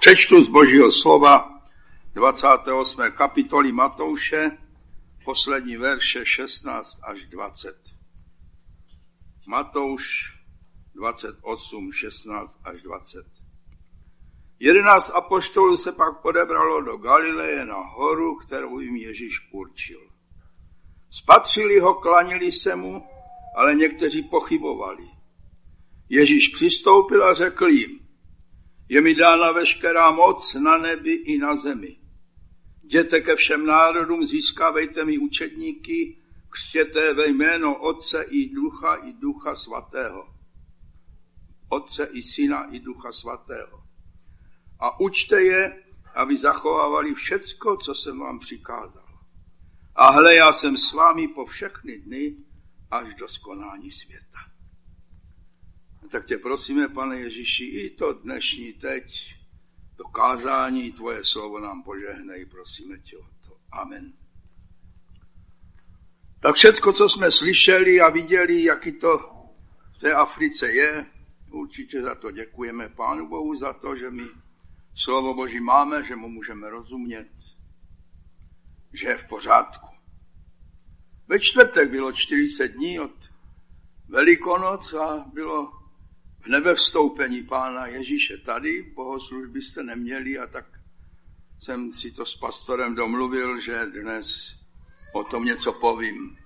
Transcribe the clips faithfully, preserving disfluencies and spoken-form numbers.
Přečtu z Božího slova dvacáté osmé kapitoly Matouše, poslední verše šestnáct až dvacet. Matouš dvacet osm, šestnáct až dvacet. Jedenáct apoštolů se pak odebralo do Galileje na horu, kterou jim Ježíš určil. Spatřili ho, klanili se mu, ale někteří pochybovali. Ježíš přistoupil a řekl jim: Je mi dána veškerá moc na nebi i na zemi. Jděte ke všem národům, získávejte mi učedníky, křtěte ve jméno Otce i Ducha i Ducha Svatého. Otce i Syna i Ducha Svatého. A učte je, aby zachovávali všecko, co jsem vám přikázal. A hle, já jsem s vámi po všechny dny až do skonání světa. Tak tě prosíme, Pane Ježíši, i to dnešní teď, to kázání, tvoje slovo nám požehnej, prosíme tě o to. Amen. Tak všecko, co jsme slyšeli a viděli, jaký to v té Africe je, určitě za to děkujeme Pánu Bohu, za to, že my slovo Boží máme, že mu můžeme rozumět, že je v pořádku. Ve čtvrtek bylo čtyřicet dní od Velikonoc a bylo v nebevstoupení Pána Ježíše tady. Bohoslužby jste neměli a tak jsem si to s pastorem domluvil, že dnes o tom něco povím.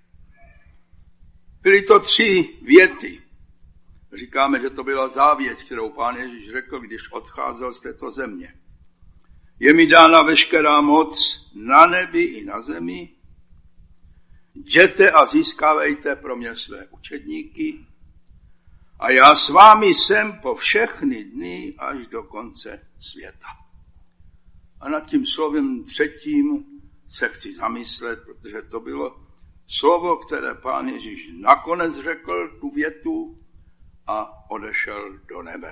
Byly to tři věty. Říkáme, že to byla závěť, kterou Pán Ježíš řekl, když odcházel z této země. Je mi dána veškerá moc na nebi i na zemi. Jděte a získávejte pro mě své učedníky a já s vámi jsem po všechny dny až do konce světa. A nad tím slovem třetím se chci zamyslet, protože to bylo slovo, které Pán Ježíš nakonec řekl, tu větu, a odešel do nebe.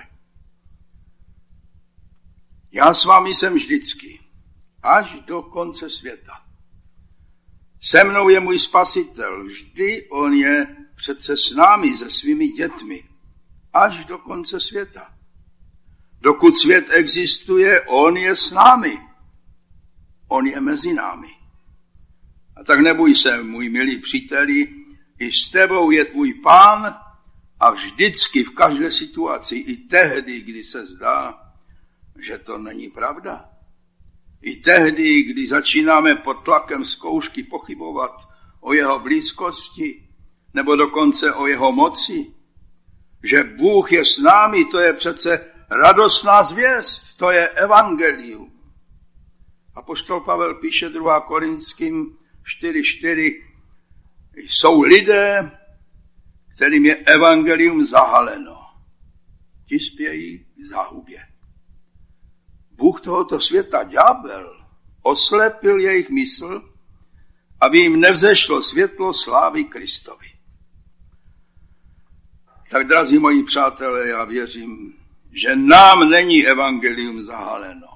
Já s vámi jsem vždycky, až do konce světa. Se mnou je můj spasitel, vždy on je přece s námi, se svými dětmi, až do konce světa. Dokud svět existuje, on je s námi. On je mezi námi. A tak neboj se, můj milý příteli, i s tebou je tvůj Pán a vždycky v každé situaci, i tehdy, kdy se zdá, že to není pravda. I tehdy, kdy začínáme pod tlakem zkoušky pochybovat o jeho blízkosti, nebo dokonce o jeho moci, že Bůh je s námi, to je přece radostná zvěst, to je evangelium. Apoštol Pavel píše druhá Korinským čtyři čtyři, jsou lidé, kterým je evangelium zahaleno. Ti spějí k záhubě. Bůh tohoto světa, ďábel, oslepil jejich mysl, aby jim nevzešlo světlo slávy Kristovi. Tak, drazí moji přátelé, já věřím, že nám není evangelium zahaleno.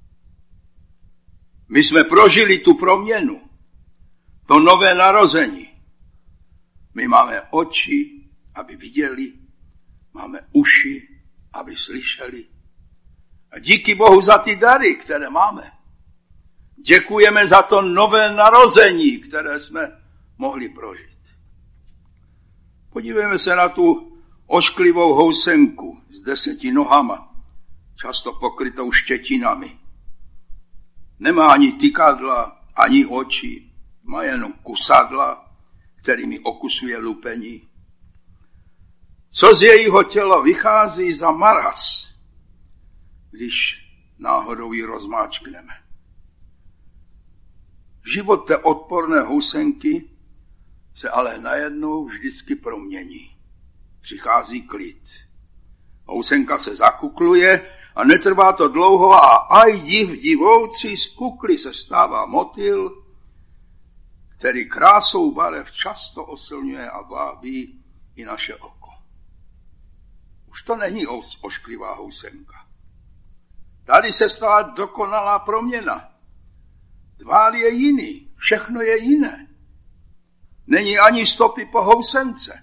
My jsme prožili tu proměnu, to nové narození. My máme oči, aby viděli, máme uši, aby slyšeli. A díky Bohu za ty dary, které máme. Děkujeme za to nové narození, které jsme mohli prožít. Podívejme se na tu ošklivou housenku s deseti nohama, často pokrytou štětinami. Nemá ani tykadla, ani oči, má jenom kusadla, kterými okusuje lupení. Co z jejího těla vychází za maraz, když náhodou ji rozmáčkneme. Život té odporné housenky se ale najednou vždycky promění. Přichází klid. Housenka se zakukluje a netrvá to dlouho a aj div divoucí, z kukly se stává motýl, který krásou barev často osilňuje a vábí i naše oko. Už to není ošklivá housenka. Tady se stala dokonalá proměna. Tvár je jiný, všechno je jiné. Není ani stopy po housence.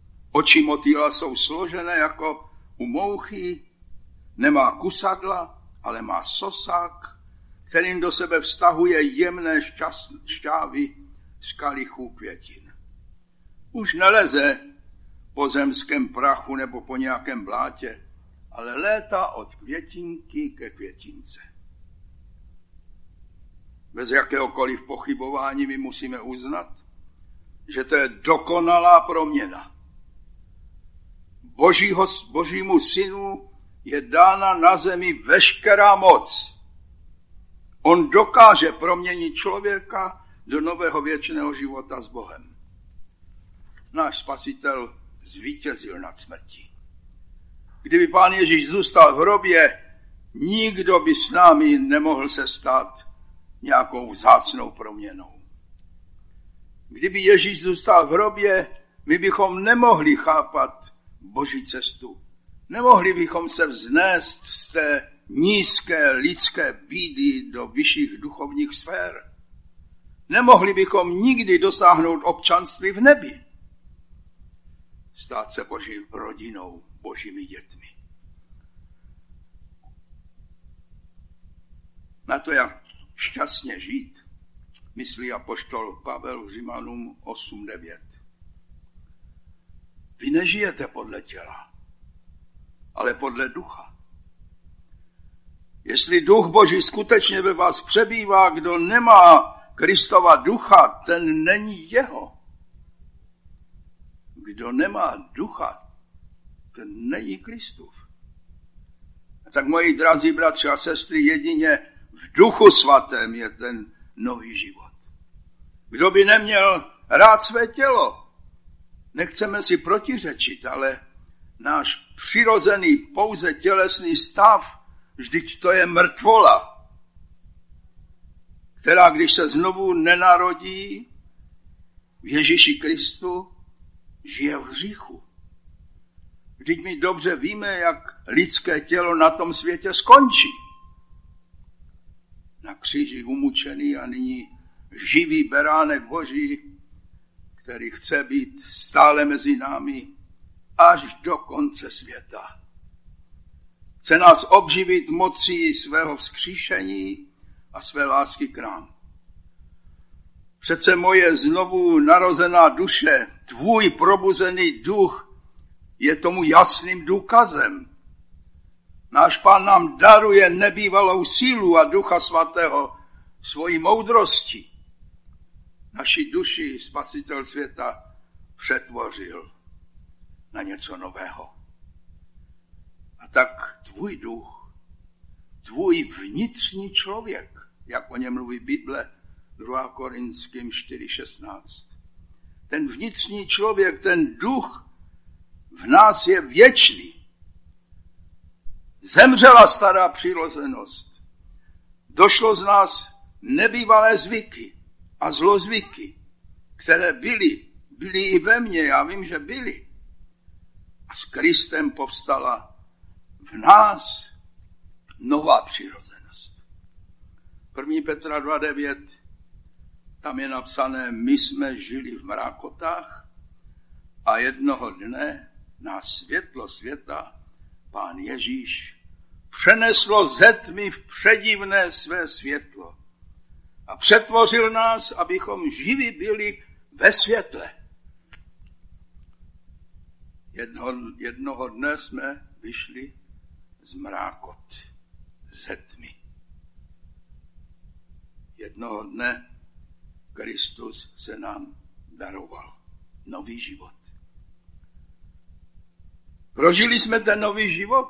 Oči motýla jsou složené jako u mouchy, nemá kusadla, ale má sosák, kterým do sebe vztahuje jemné šťávy z kalichů květin. Už neleze po zemském prachu nebo po nějakém blátě, ale létá od květinky ke květince. Bez jakéhokoliv pochybování my musíme uznat, že to je dokonalá proměna. Božího, Božímu synu je dána na zemi veškerá moc. On dokáže proměnit člověka do nového věčného života s Bohem. Náš spasitel zvítězil nad smrtí. Kdyby Pán Ježíš zůstal v hrobě, nikdo by s námi nemohl se stát nějakou vzácnou proměnou. Kdyby Ježíš zůstal v hrobě, my bychom nemohli chápat Boží cestu. Nemohli bychom se vznést z té nízké lidské bídy do vyšších duchovních sfér. Nemohli bychom nikdy dosáhnout občanství v nebi. Stát se Boží rodinou, Božími dětmi. Na to, jak šťastně žít, myslí apoštol Pavel v Římanům osm devět. Vy nežijete podle těla, ale podle ducha. Jestli duch Boží skutečně ve vás přebývá, kdo nemá Kristova ducha, ten není jeho. Kdo nemá ducha, ten není Kristův. A tak, moji drazí bratři a sestry, jedině v duchu svatém je ten nový život. Kdo by neměl rád své tělo? Nechceme si protiřečit, ale náš přirozený pouze tělesný stav, vždyť to je mrtvola, která, když se znovu nenarodí v Ježíši Kristu, žije v hříchu. Vždyť my dobře víme, jak lidské tělo na tom světě skončí. Na kříži umučený a nyní živý beránek Boží, který chce být stále mezi námi až do konce světa. Chce nás obživit mocí svého vzkříšení a své lásky k nám. Přece moje znovu narozená duše, tvůj probuzený duch je tomu jasným důkazem. Náš Pán nám daruje nebývalou sílu a Ducha Svatého svojí moudrostí. Naši duši Spasitel světa přetvořil na něco nového. A tak tvůj duch, tvůj vnitřní člověk, jak o něm mluví Bible, druhá Korinským čtyři šestnáct. Ten vnitřní člověk, ten duch v nás je věčný. Zemřela stará přirozenost. Došlo z nás nebývalé zvyky a zlozvyky, které byly, byly i ve mně, já vím, že byly. A s Kristem povstala v nás nová přirozenost. první Petra dva devět, tam je napsané, my jsme žili v mrákotách a jednoho dne na světlo světa Pán Ježíš přeneslo ze tmy v předivné své světlo a přetvořil nás, abychom živi byli ve světle. Jednoho, jednoho dne jsme vyšli z mrákot, ze tmy. Jednoho dne Kristus se nám daroval nový život. Prožili jsme ten nový život.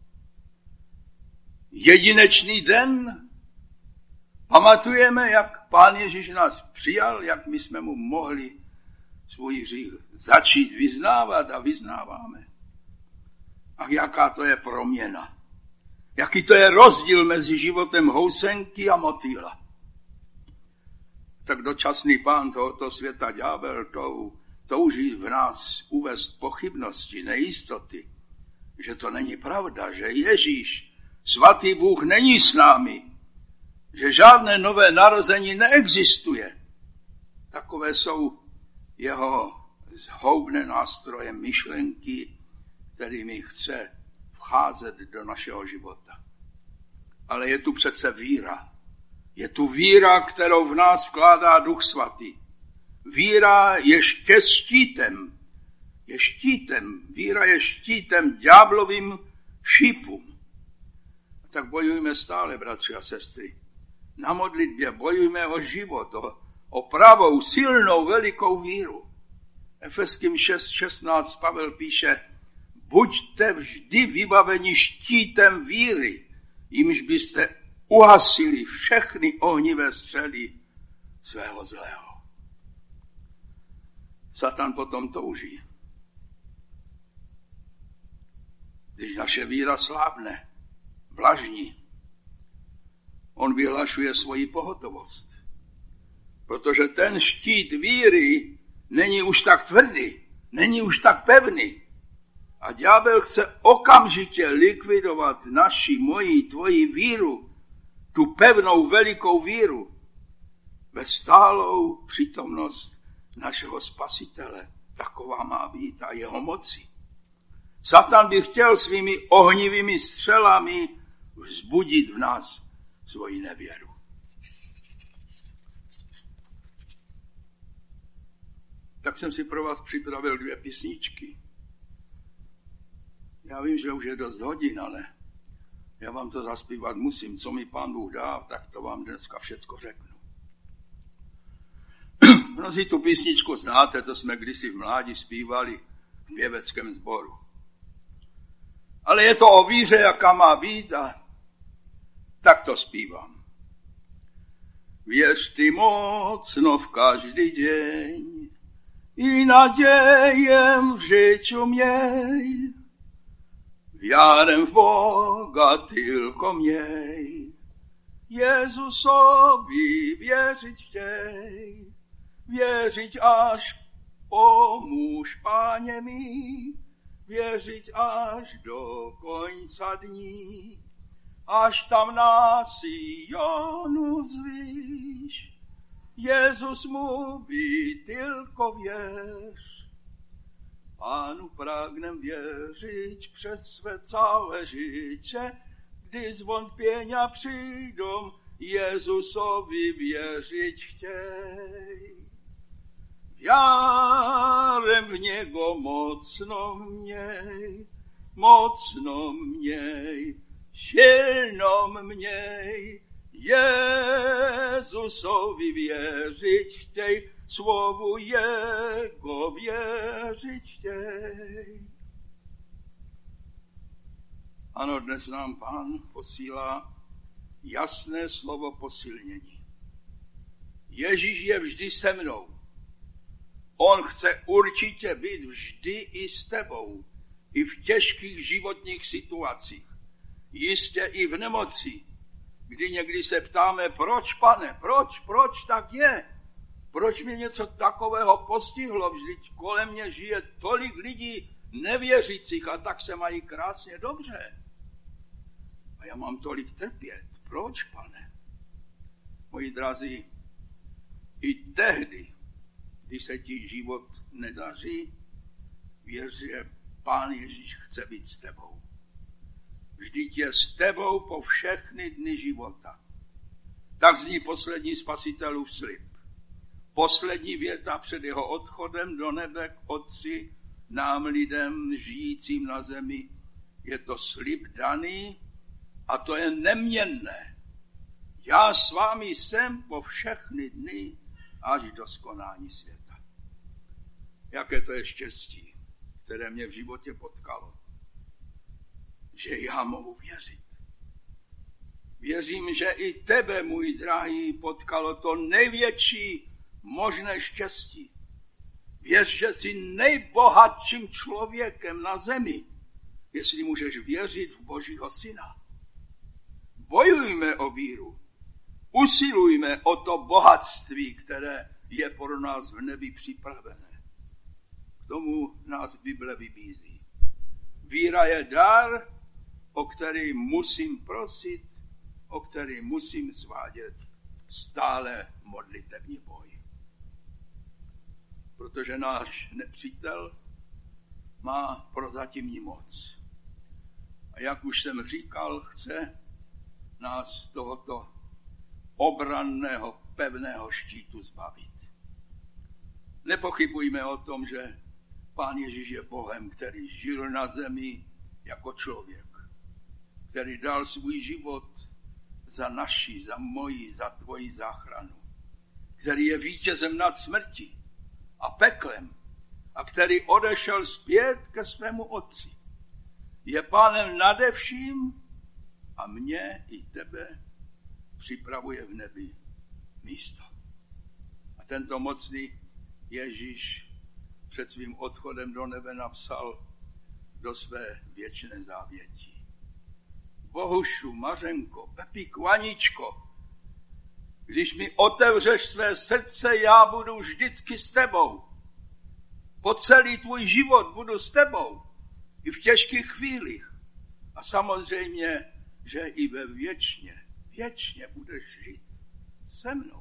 Jedinečný den. Pamatujeme, jak Pán Ježíš nás přijal, jak my jsme mu mohli svůj hřích začít vyznávat a vyznáváme. A jaká to je proměna. Jaký to je rozdíl mezi životem housenky a motýla. Tak dočasný pán tohoto světa ďábel tou, touží v nás uvést pochybnosti, nejistoty, že to není pravda, že Ježíš, svatý Bůh, není s námi, že žádné nové narození neexistuje. Takové jsou jeho zhoubné nástroje myšlenky, kterými chce vcházet do našeho života. Ale je tu přece víra. Je tu víra, kterou v nás vkládá Duch Svatý. Víra je štítem. Je štítem. Víra je štítem ďáblovým šípům. A tak bojujme stále, bratři a sestry. Na modlitbě bojujme o život, o, o pravou, silnou, velikou víru. Efeským šest šestnáct Pavel píše, buďte vždy vybaveni štítem víry, jimž byste uhasili všechny ohnivé střely svého zlého. Satan potom touží. Když naše víra slábne, vlažní, on vyhlašuje svoji pohotovost. Protože ten štít víry není už tak tvrdý, není už tak pevný. A ďábel chce okamžitě likvidovat naši, moji, tvoji víru, tu pevnou, velikou víru, ve stálou přítomnost našeho Spasitele. Taková má být a jeho moci. Satan by chtěl svými ohnivými střelami vzbudit v nás svoji nevěru. Tak jsem si pro vás připravil dvě písničky. Já vím, že už je dost hodin, ale já vám to zaspívat musím. Co mi Pán Bůh dá, tak to vám dneska všecko řeknu. Mnozí tu písničku znáte, to jsme kdysi v mládí zpívali v pěveckém sboru. Ale je to o víře, jaká má být, a tak to zpívám. Věř ty mocno v každý deň i nadějem v życiu měj. Wiarę w Boga tylko miej. Jezusowi wierzyć chciej. Wierzyć aż pomóż, Panie mi. Wierzyć aż do końca dni. Aż tam na Syjonu zwyś. Jezus mówi, tylko wierz. Panu pragnę wierzyć przez swe całe życie. Gdy zwątpienia przyjdą, Jezusowi wierzyć chciej. Wiarę w Niego mocno mniej, mocno mniej, silną mniej. Jezusowi wierzyć chciej, słowu Jego wierzyć chciej. Ano, dnes nám Pán posílá jasné slovo posilnění. Ježíš je vždy se mnou. On chce určitě být vždy i s tebou, i v těžkých životních situacích, jistě i v nemoci, kdy někdy se ptáme, proč, Pane, proč, proč tak je? Proč mě něco takového postihlo? Vždyť kolem mě žije tolik lidí nevěřících a tak se mají krásně dobře. A já mám tolik trpět. Proč, Pane? Moji drazí, i tehdy, když se ti život nedaří, věř, že Pán Ježíš chce být s tebou. Vždyť je s tebou po všechny dny života. Tak zní poslední Spasitelův slib. Poslední věta před jeho odchodem do nebe k Otci, nám lidem žijícím na zemi. Je to slib daný a to je neměnné. Já s vámi jsem po všechny dny až do skonání světa. Jaké to je štěstí, které mě v životě potkalo. Že já mohu věřit. Věřím, že i tebe, můj drahý, potkalo to největší možné štěstí. Věř, že jsi nejbohatším člověkem na zemi, jestli můžeš věřit v Božího Syna. Bojujme o víru. Usilujme o to bohatství, které je pro nás v nebi připravené. K tomu nás Bible vybízí. Víra je dar, o který musím prosit, o který musím svádět stále modlitevní boj. Protože náš nepřítel má prozatímní moc. A jak už jsem říkal, chce nás z tohoto obranného, pevného štítu zbavit. Nepochybujme o tom, že Pán Ježíš je Bohem, který žil na zemi jako člověk, který dal svůj život za naši, za moji, za tvoji záchranu, který je vítězem nad smrtí a peklem a který odešel zpět ke svému Otci. Je Pánem nade vším a mě i tebe připravuje v nebi místo. A tento mocný Ježíš před svým odchodem do nebe napsal do své věčné závěti. Bohušu, Mařenko, Pepíku, Aničko, když mi otevřeš své srdce, já budu vždycky s tebou. Po celý tvůj život budu s tebou. I v těžkých chvílích. A samozřejmě, že i ve věčně, věčně budeš žít se mnou.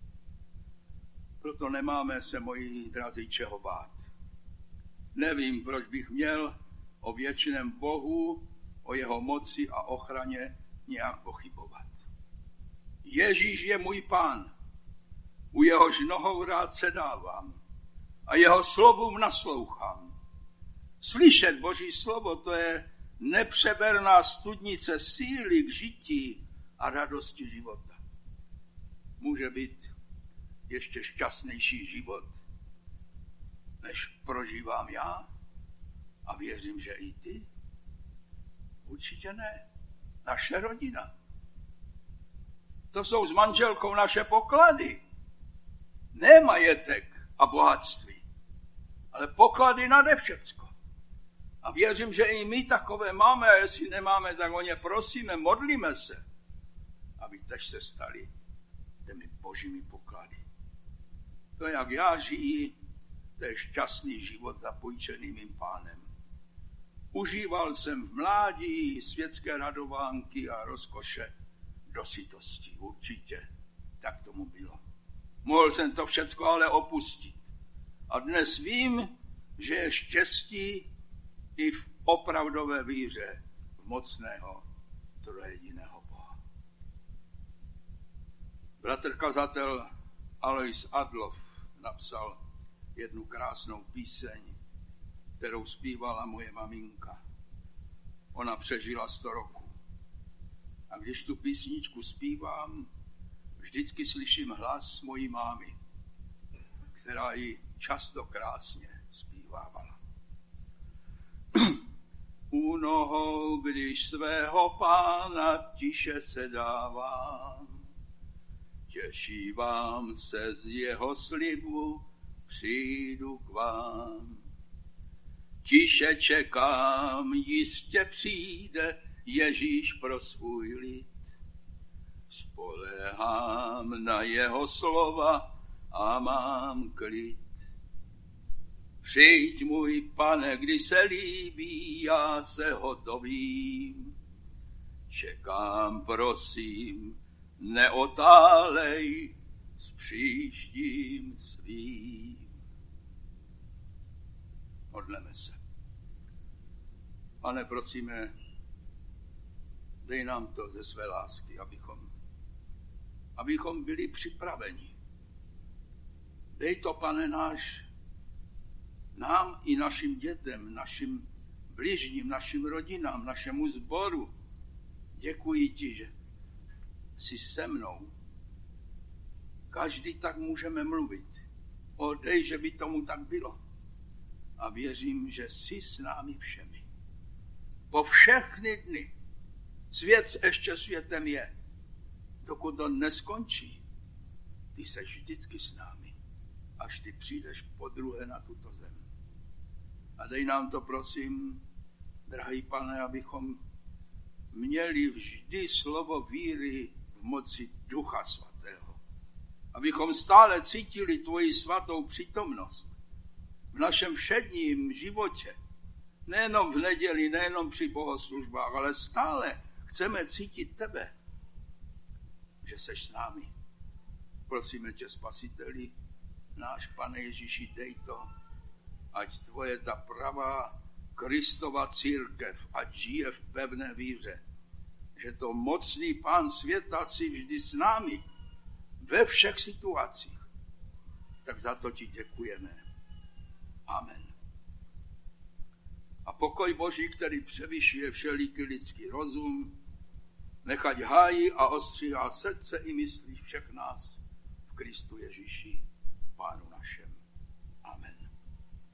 Proto nemáme se, moji drazí, čeho bát. Nevím, proč bych měl o věčném Bohu, o jeho moci a ochraně nějak pochybovat. Ježíš je můj Pán, u jehož nohou rád sedávám a jeho slovům naslouchám. Slyšet Boží slovo, to je nepřeberná studnice síly k žití a radosti života. Může být ještě šťastnější život, než prožívám já a věřím, že i ty. Určitě ne. Naše rodina. To jsou s manželkou naše poklady. Ne majetek a bohatství, ale poklady nade všecko. A věřím, že i my takové máme, a jestli nemáme, tak o ně prosíme, modlíme se, aby tež se stali těmi božími poklady. To, jak já žiji, to je šťastný život zapůjčený mým Pánem. Užíval jsem v mládí světské radovánky a rozkoše do sytosti. Určitě tak tomu bylo. Mohl jsem to všecko ale opustit. A dnes vím, že je štěstí i v opravdové víře v mocného trojjediného Boha. Bratr kazatel Alois Adloff napsal jednu krásnou píseň, kterou zpívala moje maminka. Ona přežila sto roků. A když tu písničku zpívám, vždycky slyším hlas mojí mámy, která ji často krásně zpívávala. U nohou, když svého Pána tiše sedávám, těšívám se z jeho slibu, přijdu k vám. Tiše čekám, jistě přijde Ježíš pro svůj lid. Spoléhám na jeho slova a mám klid. Přijď, můj Pane, kdy se líbí, já se hotovím. Čekám, prosím, neotálej s příštím svým. Modleme se. Pane, prosíme, dej nám to ze své lásky, abychom, abychom byli připraveni. Dej to, Pane náš, nám i našim dětem, našim bližním, našim rodinám, našemu sboru. Děkuji ti, že jsi se mnou. Každý tak můžeme mluvit. Odej, že by tomu tak bylo. A věřím, že jsi s námi všemi. Po všechny dny. Svět ještě světem je. Dokud to neskončí, ty seš vždycky s námi. Až ty přijdeš podruhé na tuto zem. A dej nám to, prosím, drahý Pane, abychom měli vždy slovo víry v moci Ducha Svatého. Abychom stále cítili tvoji svatou přítomnost v našem všedním životě. Nejenom v neděli, nejenom při bohoslužbách, ale stále chceme cítit tebe, že seš s námi. Prosíme tě, Spasiteli, náš Pane Ježíši, dej to, ať tvoje ta pravá Kristova církev, ať žije v pevné víře, že to mocný Pán světa si vždy s námi ve všech situacích. Tak za to ti děkujeme. Amen. A pokoj Boží, který převyšuje všeliký lidský rozum, nechať hájí a ostříhá srdce i myslí všech nás v Kristu Ježíši, Pánu našem. Amen.